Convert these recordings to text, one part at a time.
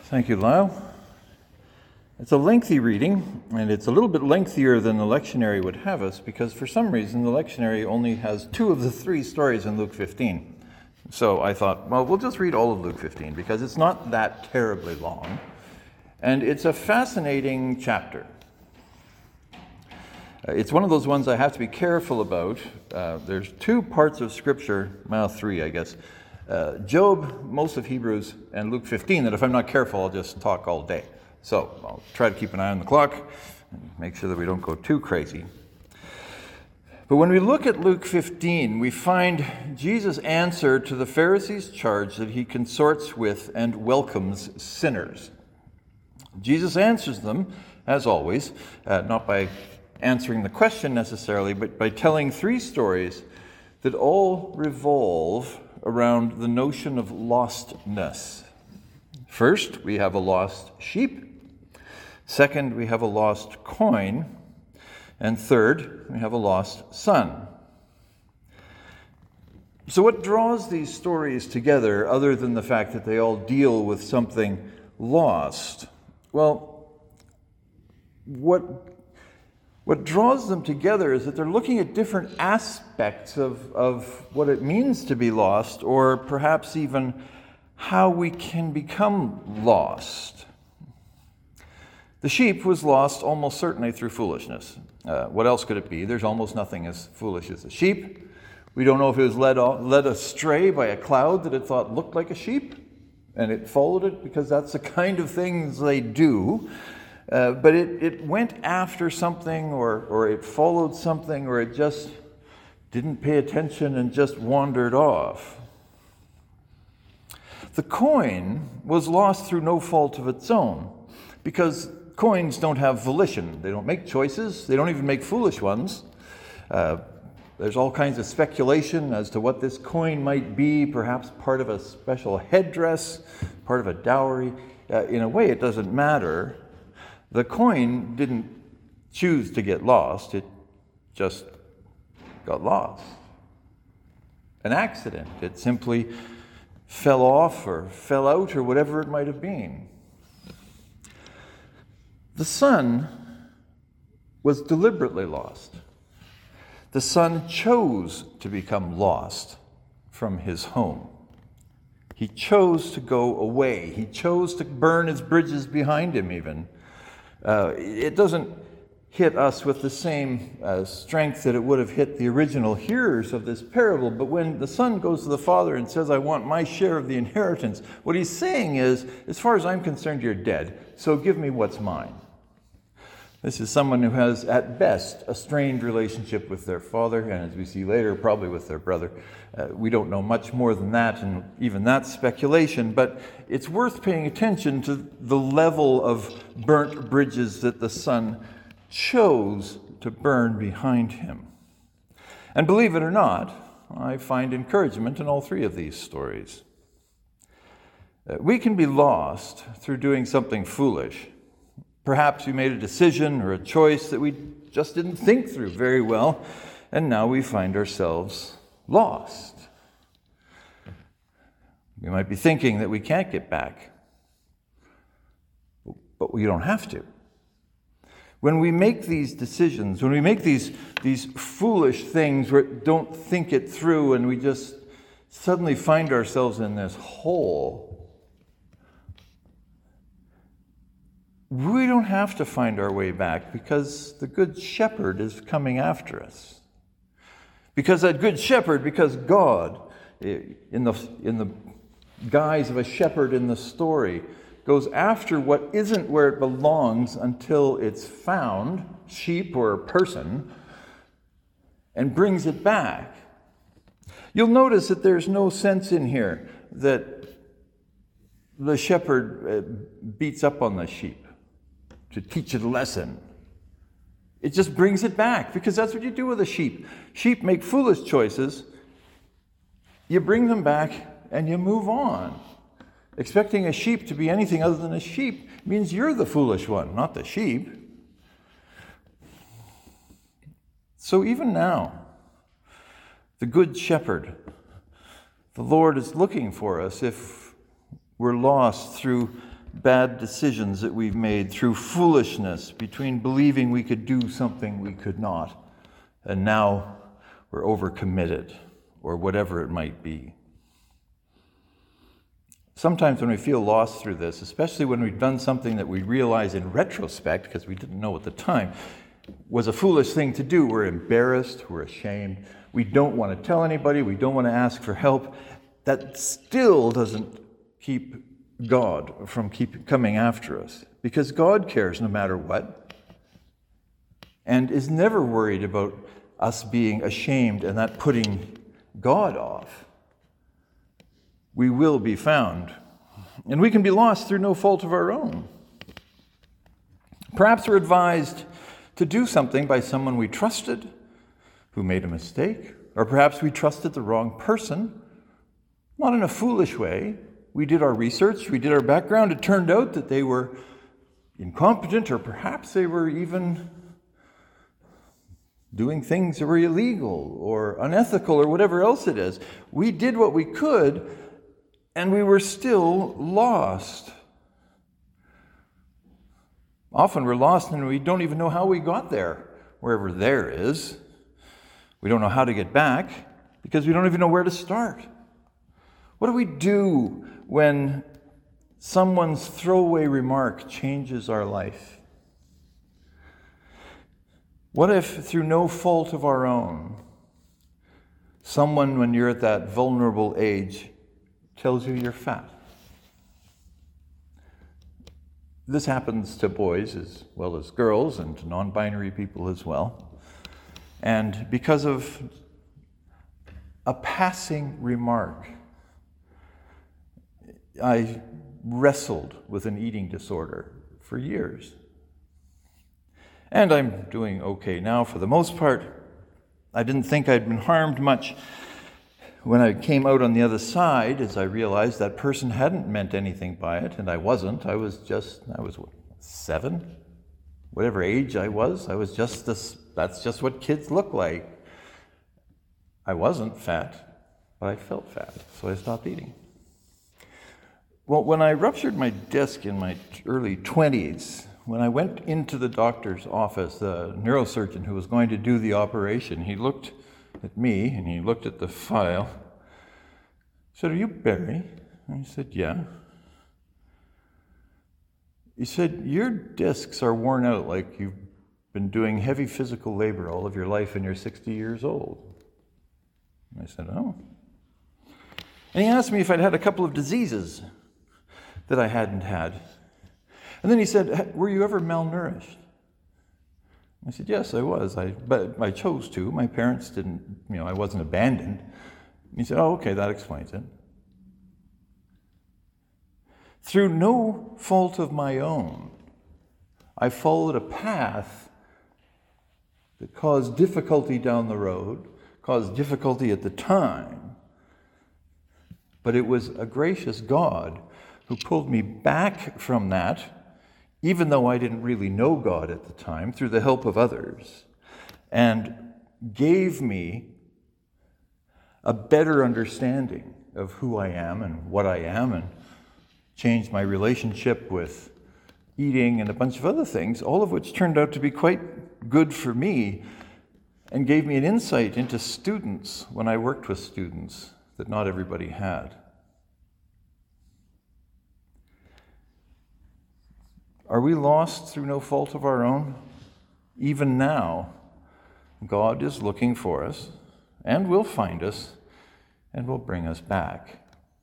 Thank you, Lyle. It's a lengthy reading, and it's a little bit lengthier than the lectionary would have us, because for some reason the lectionary only has 2 of the 3 stories in Luke 15. So I thought, well, we'll just read all of Luke 15, because it's not that terribly long, and it's a fascinating chapter. It's one of those ones I have to be careful about. There's 2 parts of Scripture, well, 3, I guess. Job, most of Hebrews, and Luke 15, that if I'm not careful, I'll just talk all day. So I'll try to keep an eye on the clock and make sure that we don't go too crazy. But when we look at Luke 15, we find Jesus' answer to the Pharisees' charge that he consorts with and welcomes sinners. Jesus answers them, as always, not by answering the question necessarily, but by telling 3 stories that all revolve around the notion of lostness. First, we have a lost sheep. Second, we have a lost coin. And third, we have a lost son. So what draws these stories together, other than the fact that they all deal with something lost? Well, what draws them together is that they're looking at different aspects of what it means to be lost, or perhaps even how we can become lost. The sheep was lost almost certainly through foolishness. What else could it be? There's almost nothing as foolish as a sheep. We don't know if it was led astray by a cloud that it thought looked like a sheep, and it followed it, because that's the kind of things they do. But it went after something, or it followed something, or it just didn't pay attention and just wandered off. The coin was lost through no fault of its own, because coins don't have volition. They don't make choices. They don't even make foolish ones. There's all kinds of speculation as to what this coin might be, perhaps part of a special headdress, part of a dowry. In a way, it doesn't matter. The coin didn't choose to get lost. It just got lost. An accident. It simply fell off or fell out or whatever it might have been. The son was deliberately lost. The son chose to become lost from his home. He chose to go away. He chose to burn his bridges behind him even. It doesn't hit us with the same strength that it would have hit the original hearers of this parable, but when the son goes to the father and says, I want my share of the inheritance, what he's saying is, as far as I'm concerned, you're dead, so give me what's mine. This is someone who has, at best, a strained relationship with their father, and as we see later, probably with their brother. We don't know much more than that, and even that's speculation, but it's worth paying attention to the level of burnt bridges that the son chose to burn behind him. And believe it or not, I find encouragement in all 3 of these stories. We can be lost through doing something foolish. Perhaps we made a decision or a choice that we just didn't think through very well, and now we find ourselves lost. We might be thinking that we can't get back, but we don't have to. When we make these decisions, when we make these foolish things where we don't think it through and we just suddenly find ourselves in this hole, we don't have to find our way back, because the Good Shepherd is coming after us. Because that Good Shepherd, because God, in the guise of a shepherd in the story, goes after what isn't where it belongs until it's found, sheep or a person, and brings it back. You'll notice that there's no sense in here that the shepherd beats up on the sheep to teach it a lesson. It just brings it back, because that's what you do with a sheep. Sheep make foolish choices. You bring them back and you move on. Expecting a sheep to be anything other than a sheep means you're the foolish one, not the sheep. So even now, the Good Shepherd, the Lord is looking for us if we're lost through bad decisions that we've made, through foolishness, between believing we could do something we could not, and now we're overcommitted, or whatever it might be. Sometimes when we feel lost through this, especially when we've done something that we realize in retrospect, because we didn't know at the time, was a foolish thing to do, we're embarrassed, we're ashamed, we don't want to tell anybody, we don't want to ask for help, that still doesn't keep God from coming after us, because God cares no matter what, and is never worried about us being ashamed and that putting God off. We will be found, and we can be lost through no fault of our own. Perhaps we're advised to do something by someone we trusted who made a mistake, or perhaps we trusted the wrong person, not in a foolish way. We did our research, we did our background. It turned out that they were incompetent, or perhaps they were even doing things that were illegal or unethical or whatever else it is. We did what we could, and we were still lost. Often we're lost and we don't even know how we got there, wherever there is. We don't know how to get back because we don't even know where to start. What do we do when someone's throwaway remark changes our life? What if, through no fault of our own, someone, when you're at that vulnerable age, tells you you're fat? This happens to boys as well as girls, and to non-binary people as well. And because of a passing remark, I wrestled with an eating disorder for years. And I'm doing okay now for the most part. I didn't think I'd been harmed much. When I came out on the other side, as I realized that person hadn't meant anything by it, and I wasn't. I was 7? Whatever age I was just this. That's just what kids look like. I wasn't fat, but I felt fat, so I stopped eating. Well, when I ruptured my disc in my early 20s, when I went into the doctor's office, the neurosurgeon who was going to do the operation, he looked at me and he looked at the file. He said, "Are you Barry?" And I said, "Yeah." He said, "Your discs are worn out like you've been doing heavy physical labor all of your life and you're 60 years old." And I said, "Oh." And he asked me if I'd had a couple of diseases that I hadn't had. And then he said, "Were you ever malnourished?" I said, "Yes, I was. But I chose to. My parents didn't, I wasn't abandoned." And he said, "Oh, okay, that explains it." Through no fault of my own, I followed a path that caused difficulty down the road, caused difficulty at the time, but it was a gracious God who pulled me back from that, even though I didn't really know God at the time, through the help of others, and gave me a better understanding of who I am and what I am, and changed my relationship with eating and a bunch of other things, all of which turned out to be quite good for me and gave me an insight into students when I worked with students that not everybody had. Are we lost through no fault of our own? Even now, God is looking for us and will find us and will bring us back.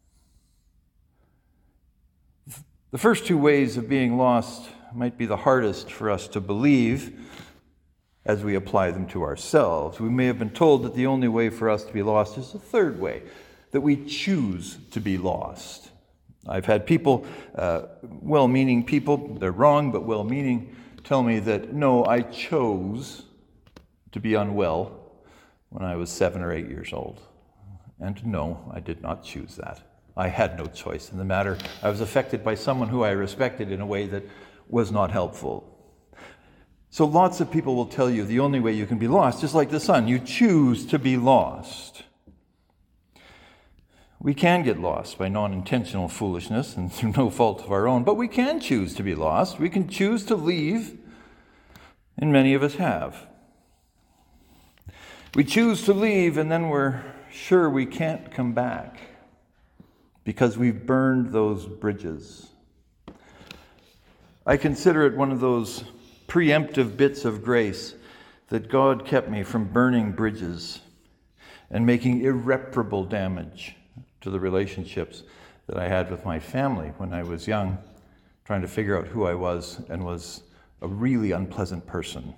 The first two ways of being lost might be the hardest for us to believe as we apply them to ourselves. We may have been told that the only way for us to be lost is the third way, that we choose to be lost. I've had people, well-meaning people, they're wrong but well-meaning, tell me that, no, I chose to be unwell when I was 7 or 8 years old. And no, I did not choose that. I had no choice in the matter. I was affected by someone who I respected in a way that was not helpful. So lots of people will tell you the only way you can be lost, just like the son, you choose to be lost. We can get lost by non-intentional foolishness and through no fault of our own, but we can choose to be lost. We can choose to leave, and many of us have. We choose to leave, and then we're sure we can't come back because we've burned those bridges. I consider it one of those preemptive bits of grace that God kept me from burning bridges and making irreparable damage to the relationships that I had with my family when I was young, trying to figure out who I was and was a really unpleasant person.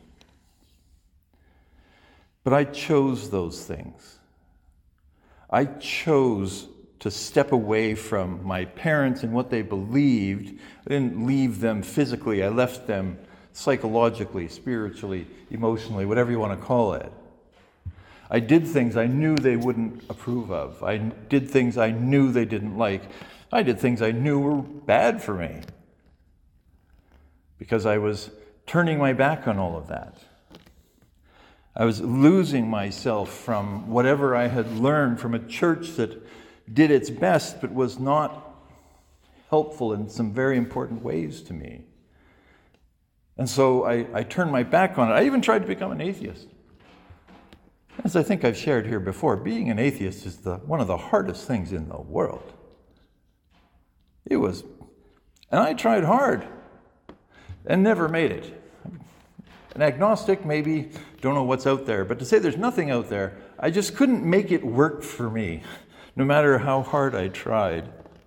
But I chose those things. I chose to step away from my parents and what they believed. I didn't leave them physically. I left them psychologically, spiritually, emotionally, whatever you want to call it. I did things I knew they wouldn't approve of. I did things I knew they didn't like. I did things I knew were bad for me because I was turning my back on all of that. I was losing myself from whatever I had learned from a church that did its best but was not helpful in some very important ways to me. And so I turned my back on it. I even tried to become an atheist. As I think I've shared here before, being an atheist is one of the hardest things in the world. It was. And I tried hard and never made it. An agnostic, maybe, don't know what's out there. But to say there's nothing out there, I just couldn't make it work for me, no matter how hard I tried.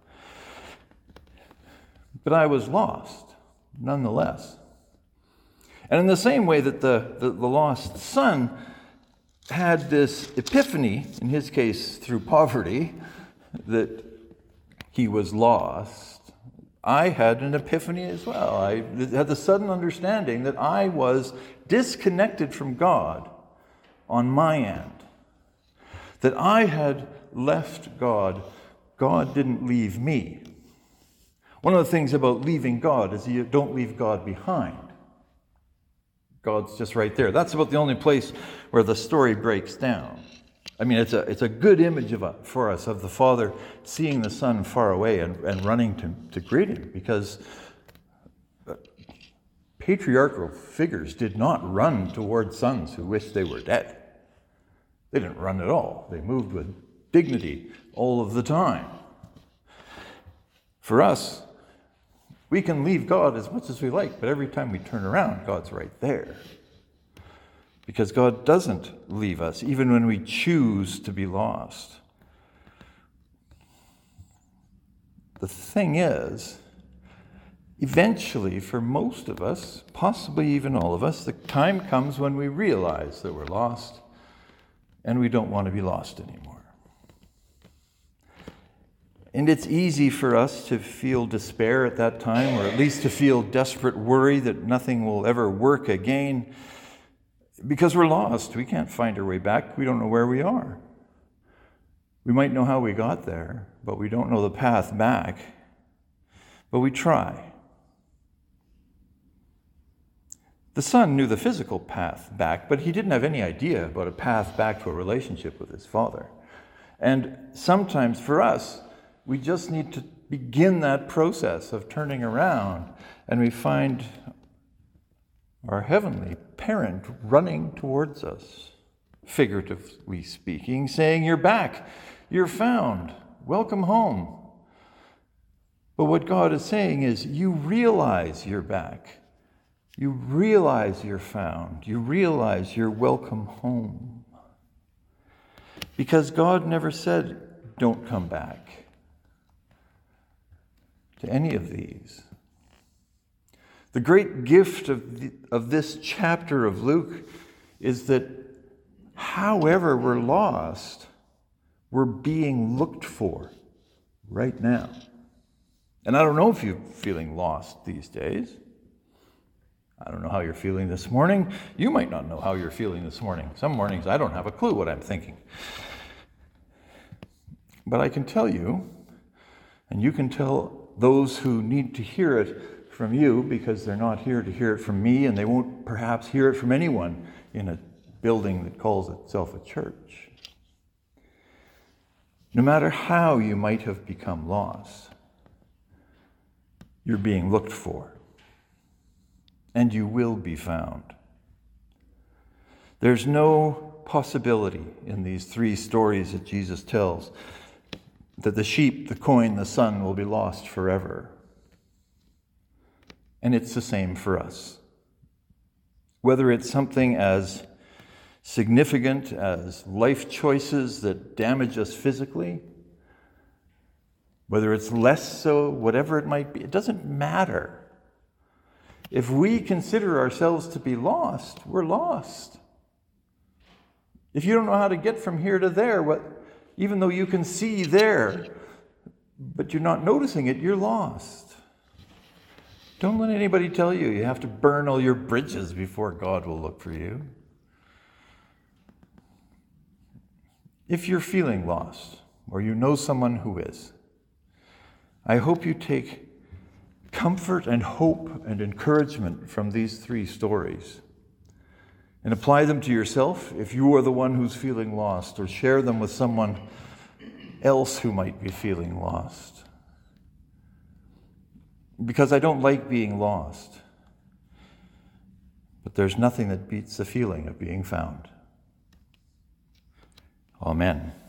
But I was lost, nonetheless. And in the same way that the lost son had this epiphany, in his case through poverty, that he was lost, I had an epiphany as well. I had the sudden understanding that I was disconnected from God on my end, that I had left God. God didn't leave me. One of the things about leaving God is you don't leave God behind. God's just right there. That's about the only place where the story breaks down. I mean, it's a good image for us of the Father seeing the Son far away and running to greet him, because patriarchal figures did not run toward sons who wished they were dead. They didn't run at all. They moved with dignity all of the time. For us, we can leave God as much as we like, but every time we turn around, God's right there. Because God doesn't leave us, even when we choose to be lost. The thing is, eventually, for most of us, possibly even all of us, the time comes when we realize that we're lost and we don't want to be lost anymore. And it's easy for us to feel despair at that time, or at least to feel desperate worry that nothing will ever work again, because we're lost. We can't find our way back. We don't know where we are. We might know how we got there, but we don't know the path back. But we try. The son knew the physical path back, but he didn't have any idea about a path back to a relationship with his father. And sometimes for us, we just need to begin that process of turning around, and we find our heavenly parent running towards us, figuratively speaking, saying, "You're back, you're found, welcome home." But what God is saying is, you realize you're back. You realize you're found. You realize you're welcome home. Because God never said, "Don't come back," to any of these. The great gift of this chapter of Luke is that however we're lost, we're being looked for right now. And I don't know if you're feeling lost these days. I don't know how you're feeling this morning. You might not know how you're feeling this morning. Some mornings I don't have a clue what I'm thinking. But I can tell you, and you can tell those who need to hear it from you, because they're not here to hear it from me, and they won't perhaps hear it from anyone in a building that calls itself a church. No matter how you might have become lost, you're being looked for, and you will be found. There's no possibility in these three stories that Jesus tells that the sheep, the coin, the son will be lost forever. And it's the same for us. Whether it's something as significant as life choices that damage us physically, whether it's less so, whatever it might be, it doesn't matter. If we consider ourselves to be lost, we're lost. If you don't know how to get from here to there, even though you can see there, but you're not noticing it, you're lost. Don't let anybody tell you you have to burn all your bridges before God will look for you. If you're feeling lost, or you know someone who is, I hope you take comfort and hope and encouragement from these three stories and apply them to yourself if you are the one who's feeling lost, or share them with someone else who might be feeling lost. Because I don't like being lost, but there's nothing that beats the feeling of being found. Amen.